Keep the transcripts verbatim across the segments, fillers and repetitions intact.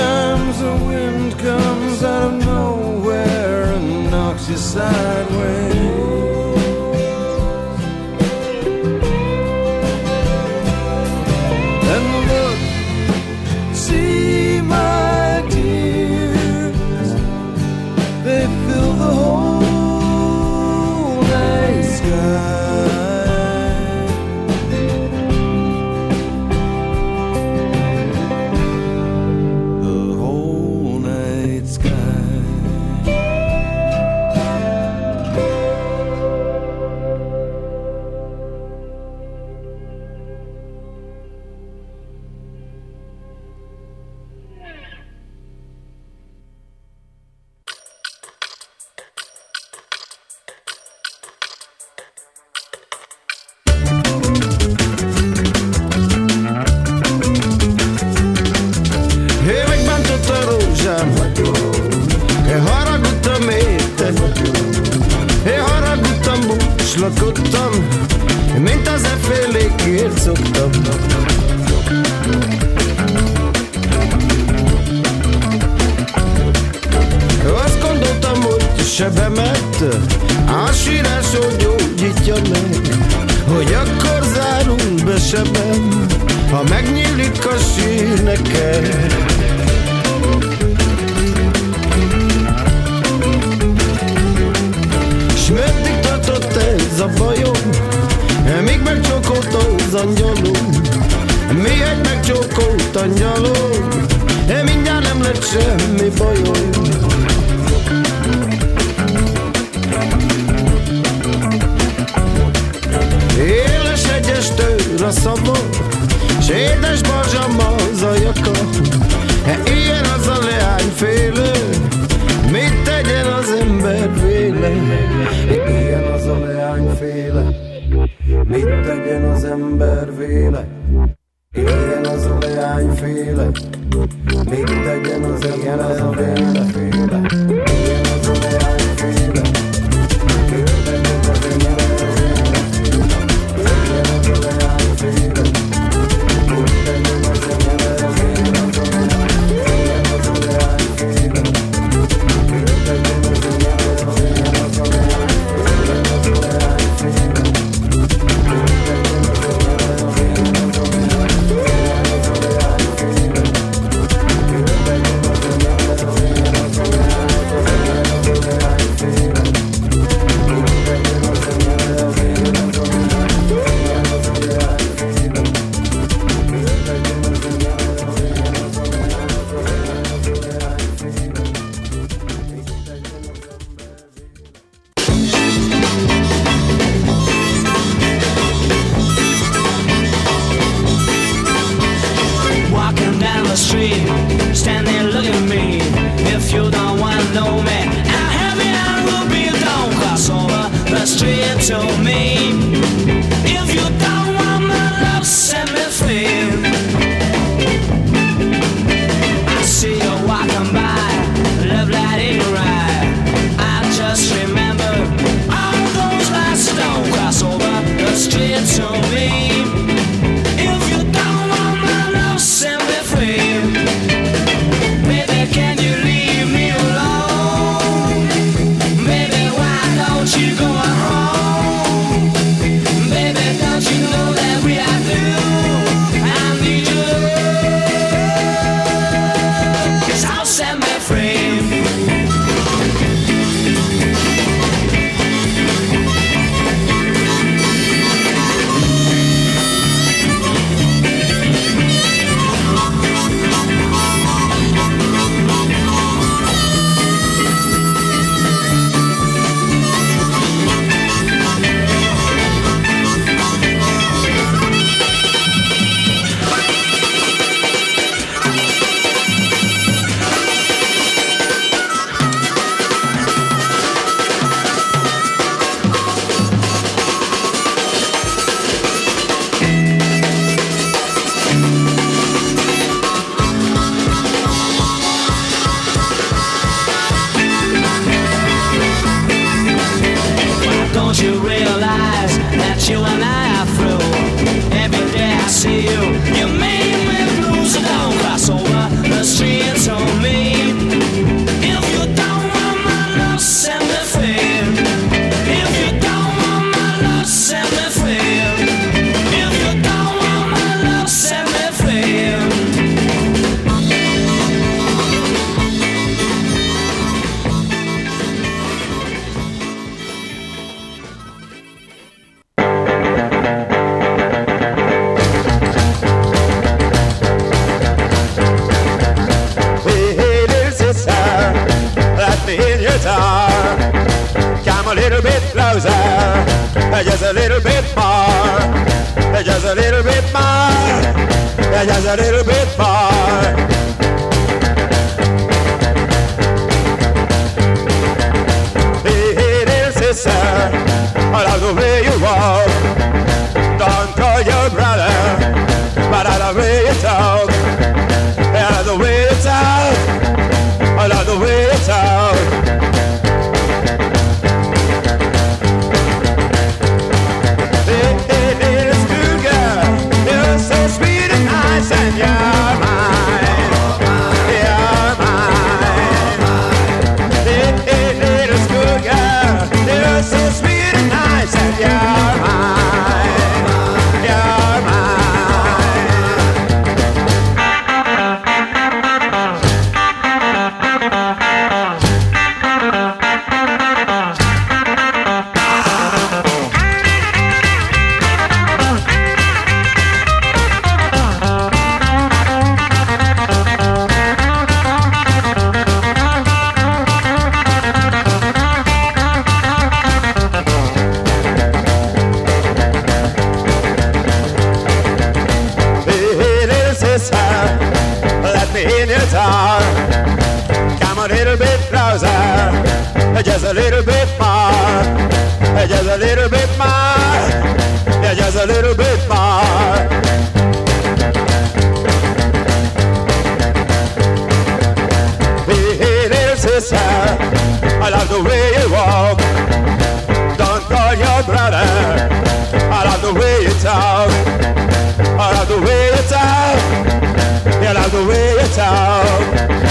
Sometimes the wind comes out of nowhere and knocks you sideways. And look, see my tears, they fill the whole night sky. Lakodtam, mint az effélékért szoktam. Azt gondoltam, hogy sebemet a sírásod gyógyítja meg, hogy akkor zárul be sebem, ha megnyílik a sír neked. S meddig tartott ez a bajom, míg megcsókolt az angyalom, mi egy megcsókolt angyalom, mindjárt nem lett semmi bajom. Éles egyes tőr a szavon, s édes barzsam az a jaka, ilyen az a leányfélő, mit tegyen az ember véle? Ilyen az a leányféle, mit tegyen az ember véle? Ilyen az a leányféle, mit tegyen az ember véle? Ilyen az a leányféle, mit tegyen az ember véle? Ilyen az a leányféle, mit tegyen az ember véle? Ilyen az a leányféle. guitar. Come a little bit closer, just a little bit more, just a little bit more, just a little bit more. Hey, little sister, I love the way you walk. Don't call your brother, but I love the way you talk. I love the way you talk. I love the way you talk. Hey, hey, little school girl, you're so sweet and nice, and you're mine. You're mine. Hey, hey, little school girl, you're so sweet and nice, and you're mine. You're mine. Come a little bit closer, just a little bit more, just a little bit more, yeah, just a little bit more. Hey, hey, little sister, I love the way you walk. Don't call your brother, I love the way you talk. I love the way you talk. I love the way you talk.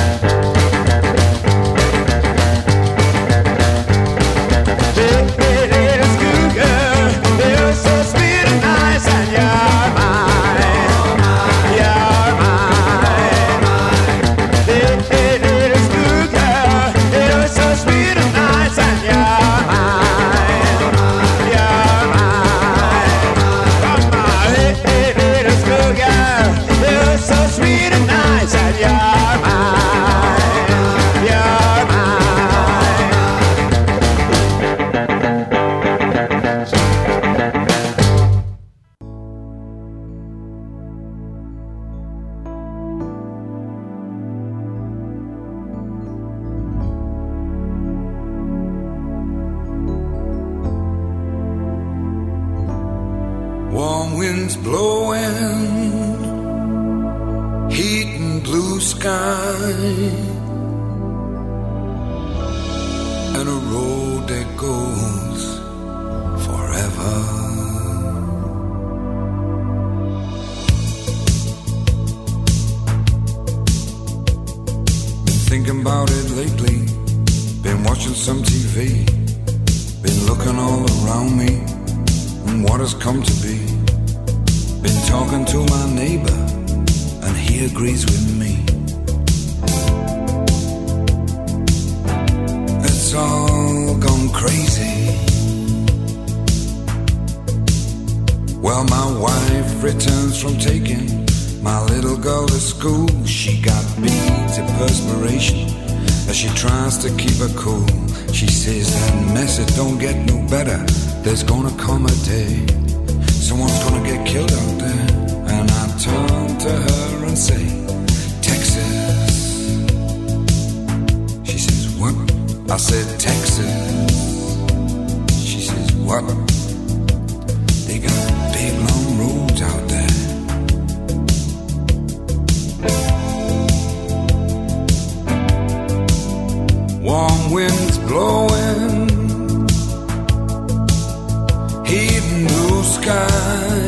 Hey, hey, little school girl, you're so sweet and nice, and you're mine. You're mine. Hey, hey, little school girl, you're so sweet and nice, and you're mine. You're mine. Come on, hey, hey, little school girl, you're so sweet and nice, and you're mine. You're mine. Warm winds blowing, heat and blue sky, and a road that goes forever. Been thinking about it lately, been watching some T V, been looking all around me and what has come to be. Been talking to my neighbor and he agrees with me. It's all gone crazy. Well, my wife returns from taking my little girl to school. She got beads of perspiration as she tries to keep her cool. She says that mess, it don't get no better. There's gonna come a day someone's gonna get killed out there. And I turn to her and say, Texas. She says, what? I said, Texas. She says, what? They got big long roads out there. Warm winds blowing, heat and blue sky,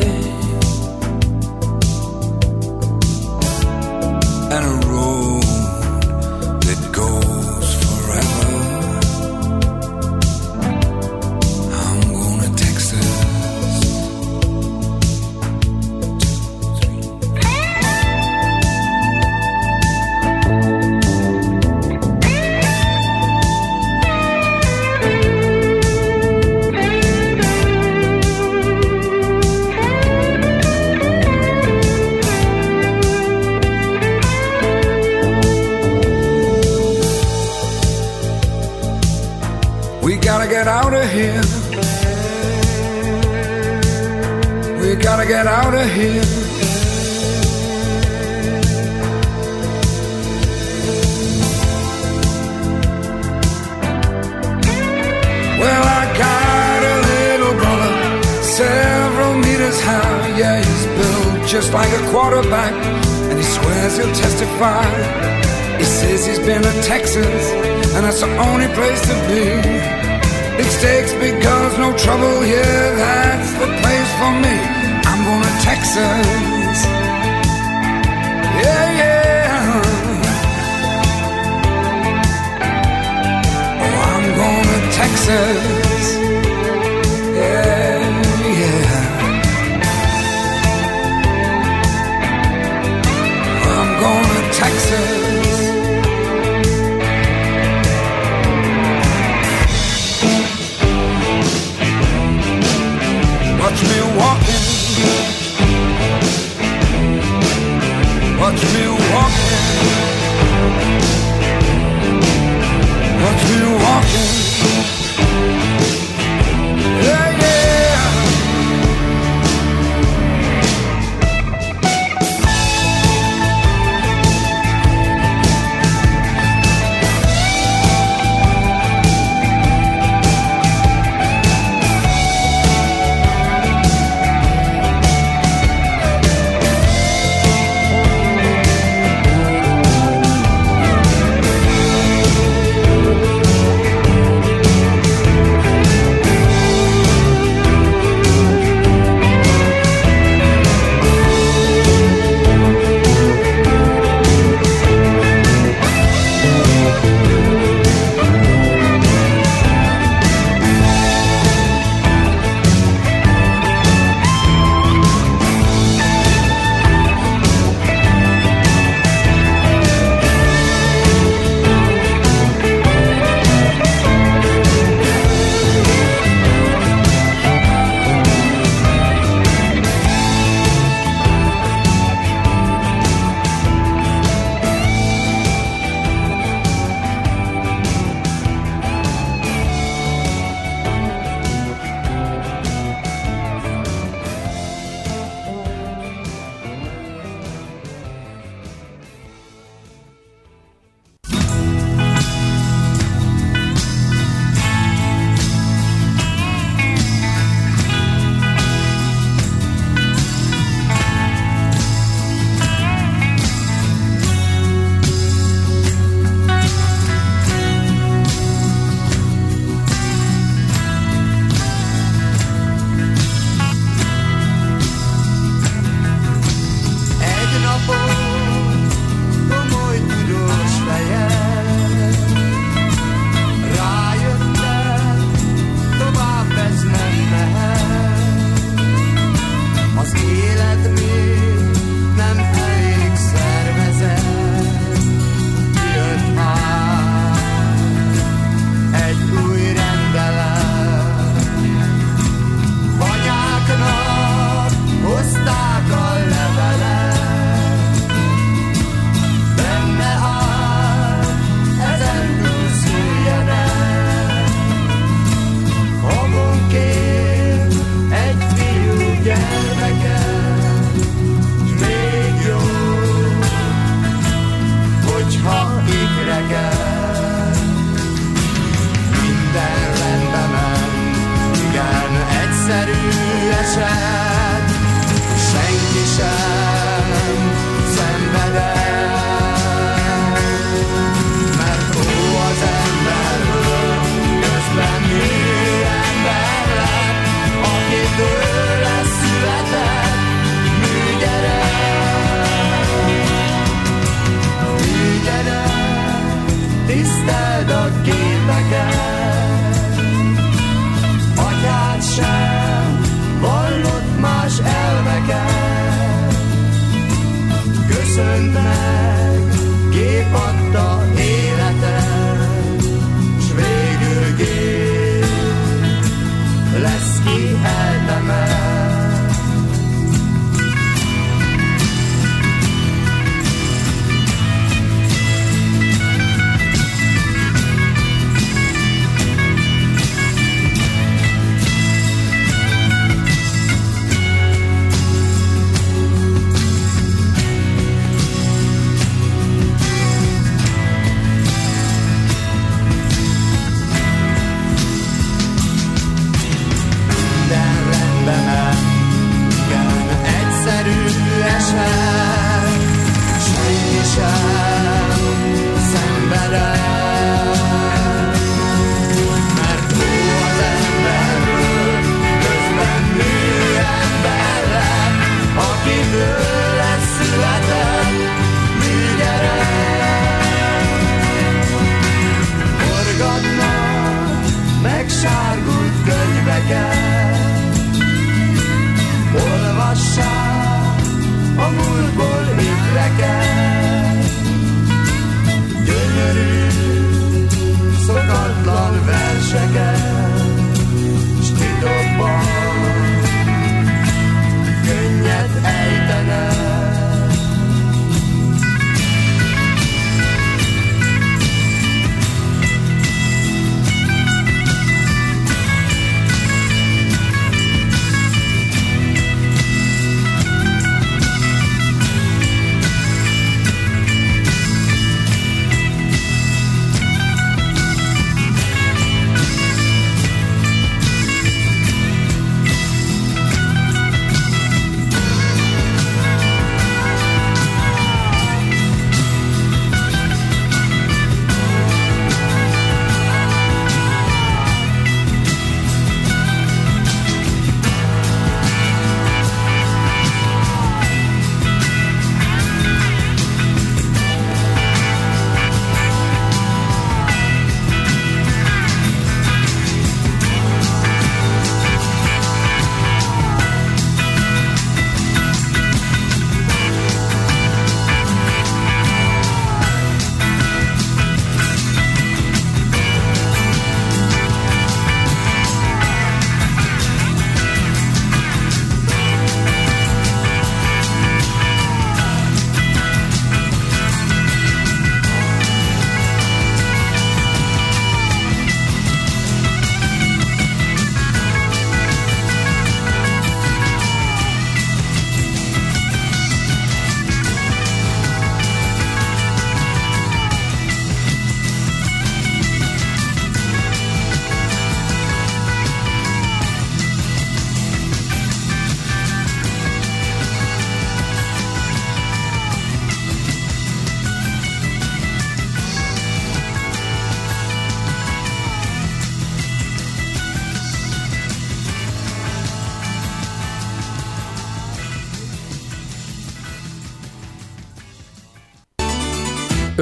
and a road that goes forever. I'm gonna gotta get out of here. We gotta get out of here. Well, I got a little brother, several meters high. Yeah, he's built just like a quarterback, and he swears he'll testify. He says he's been to Texas, and that's the only place to be. Big stakes, big guns, no trouble here, that's the place for me. I'm going to Texas. Yeah, yeah. Oh, I'm going to Texas. Yeah, yeah. I'm going to Texas. Watch me walking. Watch me walking. Watch me walking. Yeah, yeah.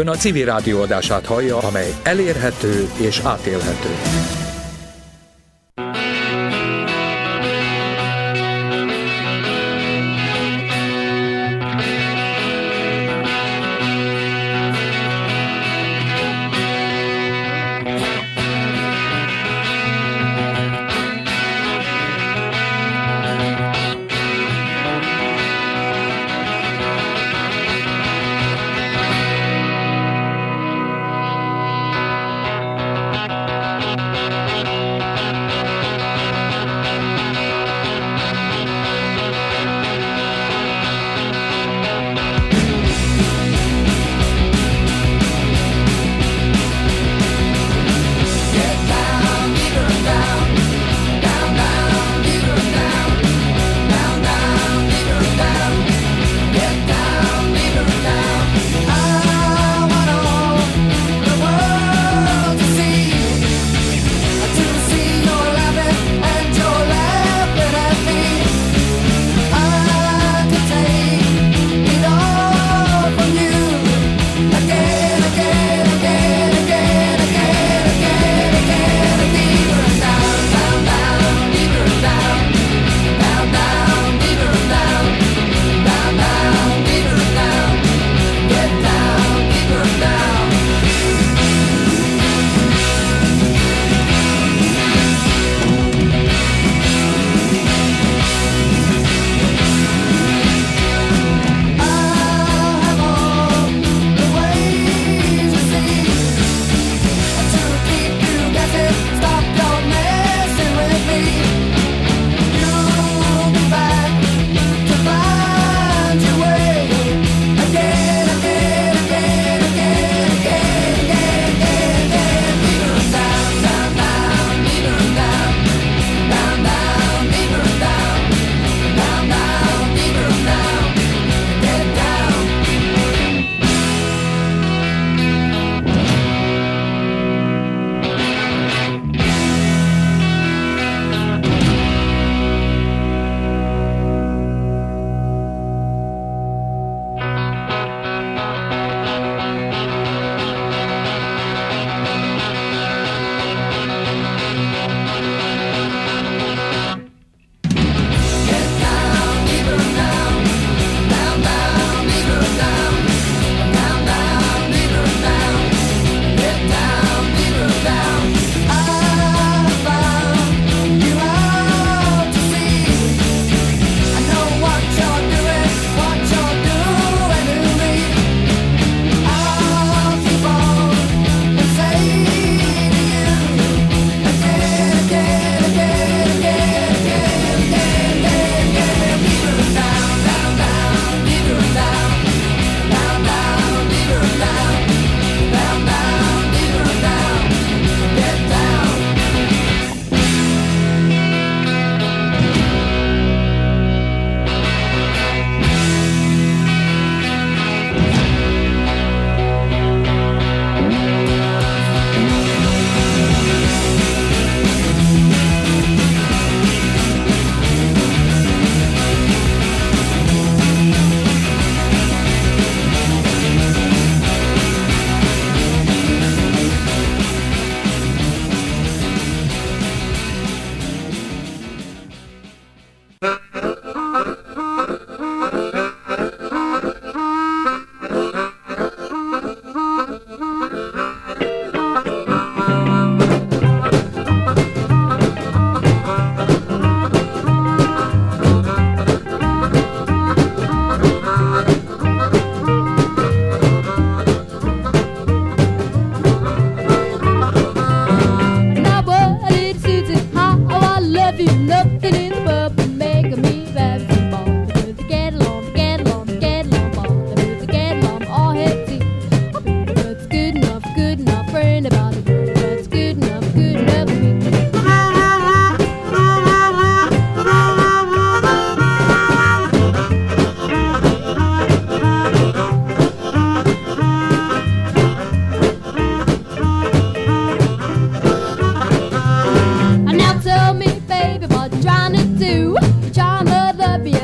Ön a Civil Rádió adását hallja, amely elérhető és átélhető.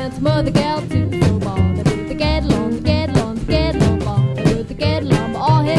All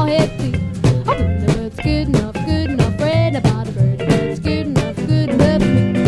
head feet. Oh, the bird's good enough, good enough, read about a bird. The bird's good enough, good enough for me.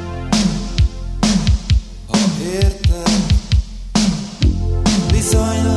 Viszonylag